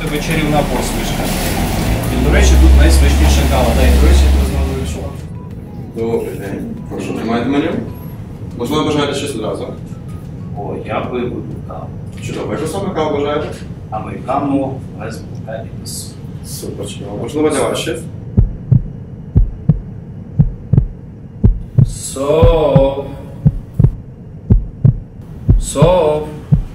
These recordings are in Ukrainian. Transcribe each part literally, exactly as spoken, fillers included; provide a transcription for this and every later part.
тебе чарівна посмішка. І, до речі, тут найсмачніша кава. Дай гроші, розмовляю, що. Добрий день. Прошу, тримайте меню. Можливо, бажаєте щось одразу? О, я вибуду каву. Чудово. Яку саме каву бажаєте? Американо, без молока і без. Супер, чудово. Можливо, для вас щось? Соп. Соп.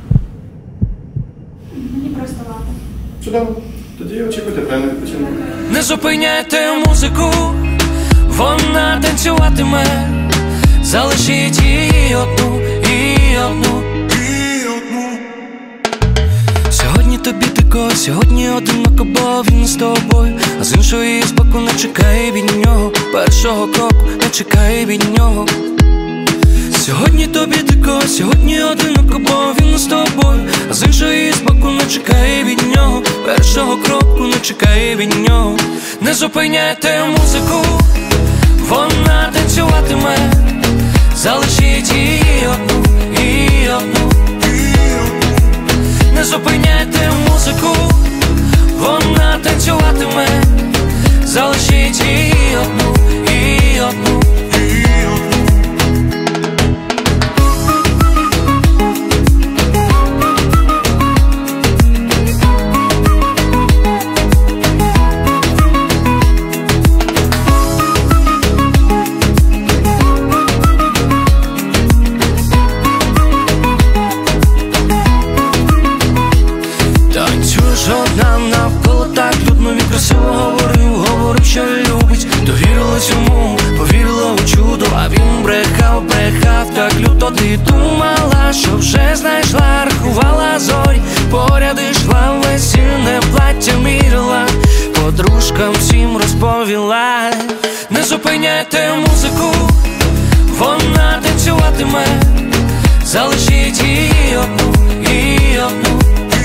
Мені просто лапа. Чудово. Тоді очікуйте прямо відпочинок. Не зупиняйте музику, вона танцюватиме. Залишіть її одну, і одну, і одну. Сьогодні тобі дико, сьогодні одиноко, бо він з тобою. А з іншої з боку не чекай від нього. Першого кроку не чекай від нього. Сьогодні тобі дико, сьогодні одиноко, бо він з тобою. А з іншої з боку не чекай від нього. Першого кроку не чекай від нього. Не зупиняйте музику, вона танцюватиме. Залишіть її одну, і одну, і одну. Не зупиняйте музику, вона танцюватиме. Залишіть її одну, і одну, і одну. Одна навколо так людно, він красиво говорив, говорив, що любить. Довірилась йому, повірила у чудо, а він брехав, брехав так люто. Ти думала, що вже знайшла, рахувала зорі, поряд ішла, весільне плаття мірила, подружкам всім розповіла. Не зупиняйте музику, вона танцюватиме. Залишіть її одну, і одну.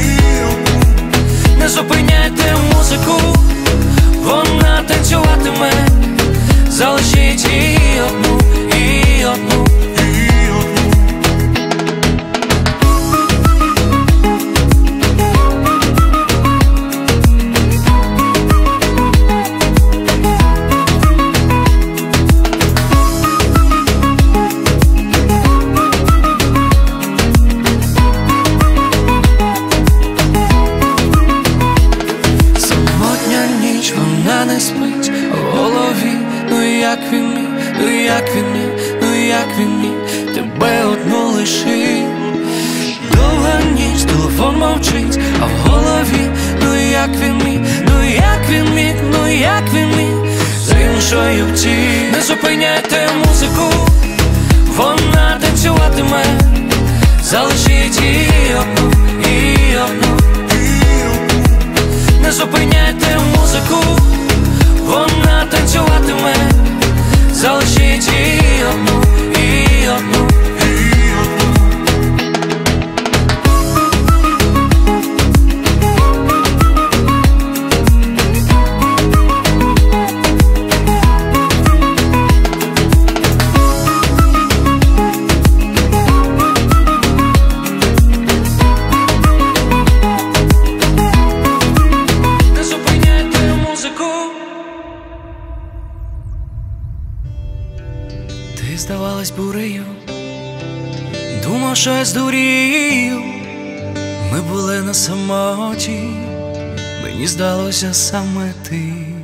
Не зупиняйте музику, вона танцюватиме. Залишіть її одну, і одну, і одну. Вона не спить в голові, ну як він міг, ну як він міг, ну як він міг тебе одну лишив. Довга ніч, телефон мовчить, а в голові, ну як він міг, ну як він міг, ну як він міг з іншої втік. Не зупиняйте музику, вона танцюватиме. Залишіть її одну, і одну, і одну. Не зупиняйте музику, вона танцюватиме. Залишіть її одну, і одну, і одну. Не зупиняйте музику. Ти здавалась бурею, думав, що я здурію. Ми були на самоті, мені здалося саме ти.